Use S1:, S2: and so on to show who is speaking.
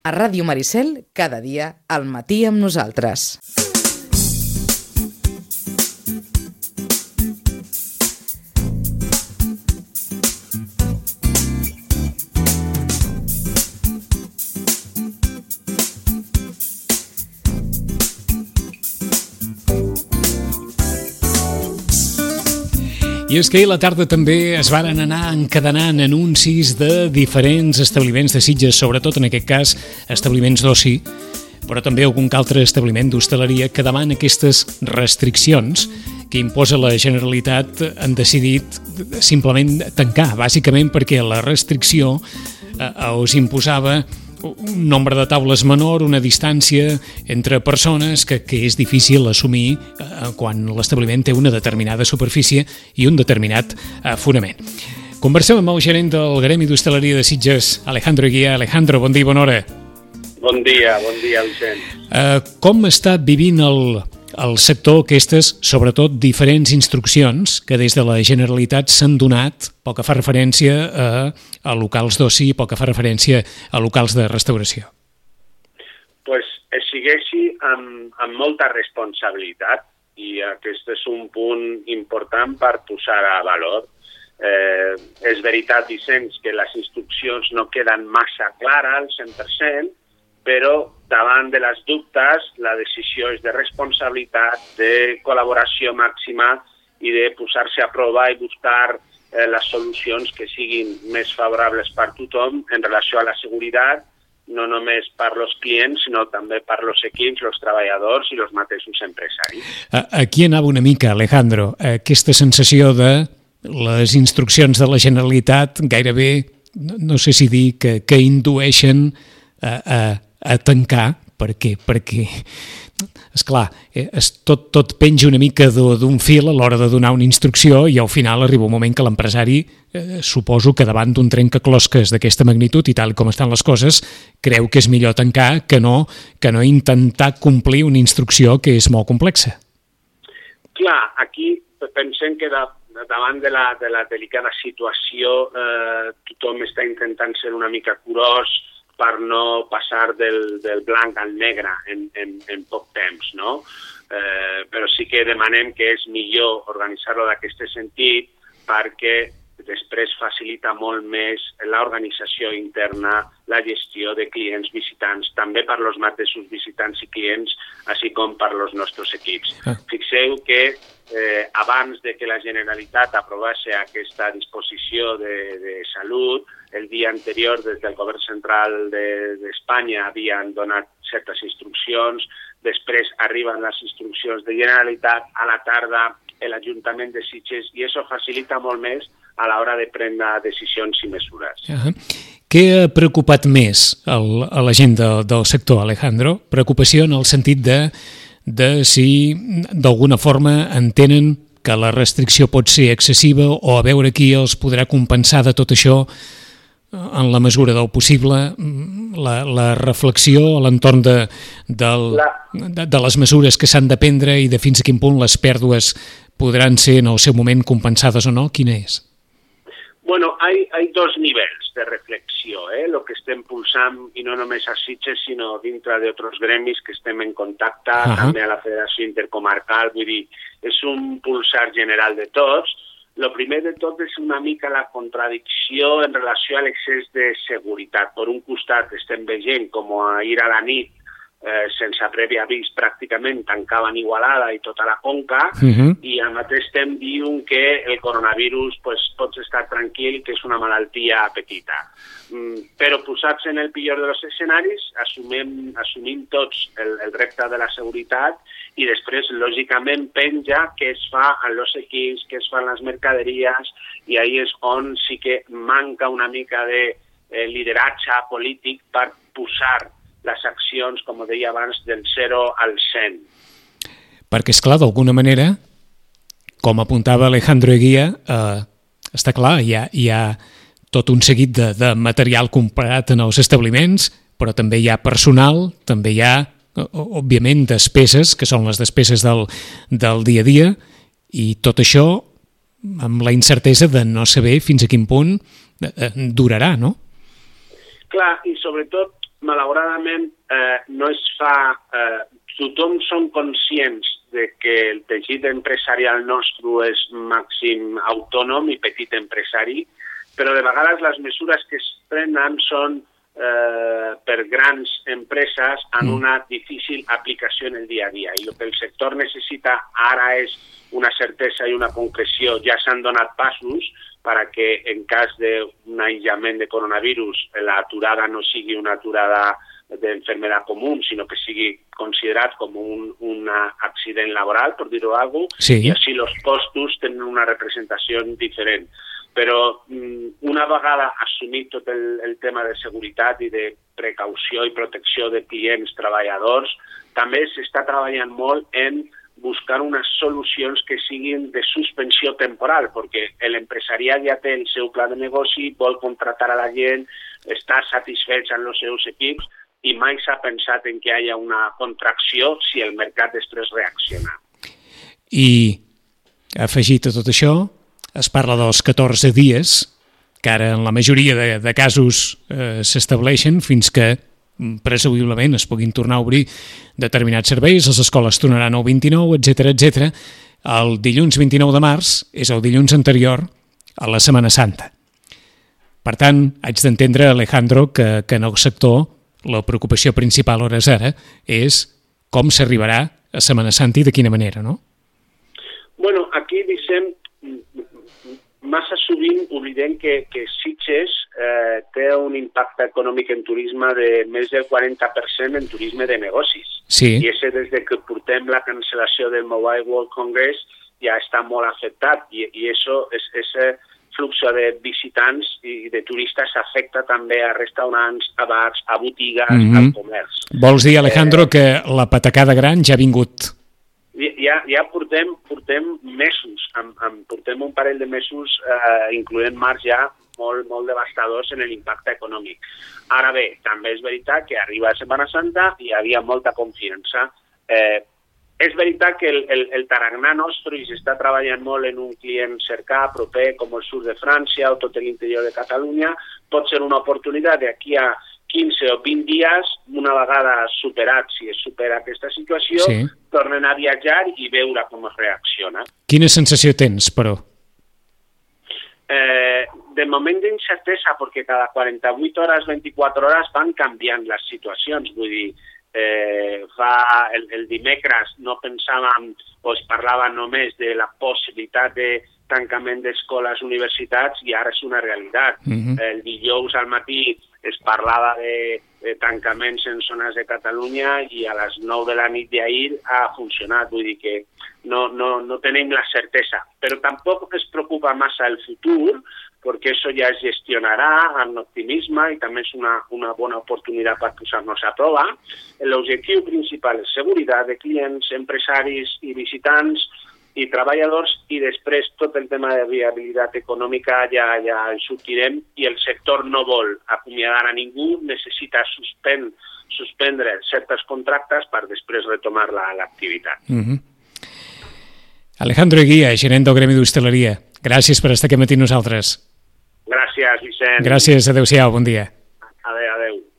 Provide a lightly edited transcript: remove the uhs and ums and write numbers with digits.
S1: A Ràdio Maricel, cada dia, al matí amb nosaltres.
S2: I és que ahir a la tarda també es varen anar encadenant anuncis de diferents establiments de Sitges, sobretot en aquest cas establiments d'oci, però també algun altre establiment d'hostaleria que davant aquestes restriccions que imposa la Generalitat han decidit simplement tancar, bàsicament perquè la restricció us imposava un nombre de taules menor, una distància entre persones que és difícil assumir quan l'establiment té una determinada superfície i un determinat fonament. Conversem amb el gerent del Gremi d'Hostaleria de Sitges, Alejandro Eguía. Alejandro, bon dia, bona hora.
S3: Bon dia, Vicent.
S2: Com està vivint el sector aquestes, sobretot, diferents instruccions que des de la Generalitat s'han donat pel que fa referència a locals d'oci i pel que fa referència a locals de restauració?
S3: Pues es segueixi amb molta responsabilitat i aquest és un punt important per posar a valor. És veritat, Vicenç, que les instruccions no queden massa clares al 100%, però davant de les dubtes la decisió és de responsabilitat, de col·laboració màxima i de posar-se a prova i buscar les solucions que siguin més favorables per tothom en relació a la seguretat, no només per als clients, sinó també per als equips, els treballadors i els mateixos empresaris.
S2: Aquí anava una mica, Alejandro, aquesta sensació de les instruccions de la Generalitat gairebé, no sé si dir, que indueixen a tancar. Per què? Perquè, esclar, tot penja una mica d'un fil a l'hora de donar una instrucció i al final arriba un moment que l'empresari, suposo que davant d'un trencaclosques d'aquesta magnitud i tal com estan les coses, creu que és millor tancar que no intentar complir una instrucció que és molt complexa.
S3: Clar, aquí pensem que davant de la delicada situació tothom està intentant ser una mica curós per no passar del blanc al negre en poc temps, no? Però sí que demanem que és millor organitzar-lo d'aquest sentit perquè després facilita molt més l'organització interna, la gestió de clients visitants, també per als mateixos visitants i clients, així com per als nostres equips. Fixeu que abans de que la Generalitat aprovés aquesta disposició de salut, el dia anterior des del govern central d'Espanya havien donat certes instruccions, després arriben les instruccions de Generalitat, a la tarda l'Ajuntament de Sitges, i això facilita molt més a l'hora de prendre decisions i mesures.
S2: Què ha preocupat més a la gent del sector, Alejandro? Preocupació en el sentit de si d'alguna forma entenen que la restricció pot ser excessiva o a veure qui els podrà compensar de tot això en la mesura del possible, la reflexió a l'entorn de les mesures que s'han de prendre i de fins a quin punt les pèrdues podran ser en el seu moment compensades o no? Quina és?
S3: Bueno, hay dos nivells de reflexió, el que estem pulsant, i no només a Sitges, sinó dintre d'altres gremis que estem en contacte, també a la Federació Intercomarcal, vull dir, és un pulsar general de tots. El primer de tot és una mica la contradicció en relació a l'excés de seguretat. Per un costat estem veient com ahir a la nit, sense previ avís, pràcticament tancaven Igualada i tota la Conca, i al mateix temps diuen que el coronavirus pots estar tranquil, que és una malaltia petita. Però posats en el pitjor dels escenaris, assumim tots el repte de la seguretat i després, lògicament, penja què es fa en els equips, què es fa en les mercaderies, i ahí és on sí que manca una mica de lideratge polític per posar les accions, com deia abans, del 0 al 100.
S2: Perquè, esclar, d'alguna manera, com apuntava Alejandro Eguía, està clar, hi ha tot un seguit de material comprat en els establiments, però també hi ha personal, també hi ha, òbviament, despeses, que són les despeses del dia a dia, i tot això amb la incertesa de no saber fins a quin punt durarà, no?
S3: Clar, i sobretot malauradament, no es fa... Tothom són conscients de que el teixit empresarial nostre és màxim autònom i petit empresari, però de vegades les mesures que es prenen són per grans empreses en una difícil aplicació en el dia a dia. I el que el sector necessita ara és una certesa i una concreció. Ja s'han donat passos perquè en cas d'un aïllament de coronavirus l'aturada no sigui una aturada d'enfermedad común, sinó que sigui considerat com un accident laboral, per dir-ho alguna cosa,
S2: sí.
S3: I així els costos tenen una representació diferent. Però una vegada assumit tot el tema de seguretat i de precaució i protecció de clients, treballadors, també s'està treballant molt en buscar unes solucions que siguin de suspensió temporal, perquè l'empresariat ja té el seu pla de negoci, vol contratar a la gent, està satisfet amb els seus equips, i mai s'ha pensat en que hi hagi una contracció si el mercat després reacciona.
S2: I afegit a tot això, es parla dels 14 dies, que ara en la majoria de casos s'estableixen fins que presumiblement es puguin tornar a obrir determinats serveis, les escoles tornaran el 29, etc. El dilluns 29 de març és el dilluns anterior a la Setmana Santa. Per tant, haig d'entendre, Alejandro, que en el sector la preocupació principal hores ara és com s'arribarà a Setmana Santa i de quina manera, no?
S3: Bueno, aquí dicem, massa sovint oblidem que Sitges té un impacte econòmic en turisme de més del 40% en turisme de negocis.
S2: Sí.
S3: I des de que portem la cancel·lació del Mobile World Congress ja està molt afectat i això és flux de visitants i de turistes afecta també a restaurants, a bars, a botigues, al comerç.
S2: Vols dir, Alejandro, que la patacada gran ja ha vingut?
S3: Ja portem mesos, portem un parell de mesos, incloent març ja, molt devastadors en l'impacte econòmic. Ara bé, també és veritat que arriba a Setmana Santa i hi havia molta confiança. És veritat que el tarannà nostre i s'està treballant molt en un client cercà, proper, com el sud de França o tot l'interior de Catalunya, pot ser una oportunitat d'aquí a 15 o 20 dies, una vegada superat, si es supera aquesta situació, sí, tornen a viatjar i veure com es reacciona.
S2: Quina sensació tens, però?
S3: De moment d'incertesa, perquè cada 48 hores, 24 hores van canviant les situacions, vull dir, el dimecres no pensàvem o es parlava només de la possibilitat de tancament d'escoles, universitats, i ara és una realitat. El dijous al matí es parlava de tancaments en zones de Catalunya i a les 9 de la nit d'ahir ha funcionat, vull dir que no tenim la certesa, però tampoc es preocupa massa el futur, perquè això ja es gestionarà amb optimisme i també és una bona oportunitat per posar-nos a prova. L'objectiu principal és seguretat de clients, empresaris i visitants i treballadors, i després tot el tema de viabilitat econòmica ja en sortirem, i el sector no vol acomiadar a ningú, necessita suspendre certes contractes per després retomar l'activitat.
S2: Alejandro Eguía, gerent del Gremi d'Hostaleria, gràcies per estar aquí matí amb nosaltres.
S3: Gràcies, Vicent.
S2: Gràcies, adeu-siau, bon dia.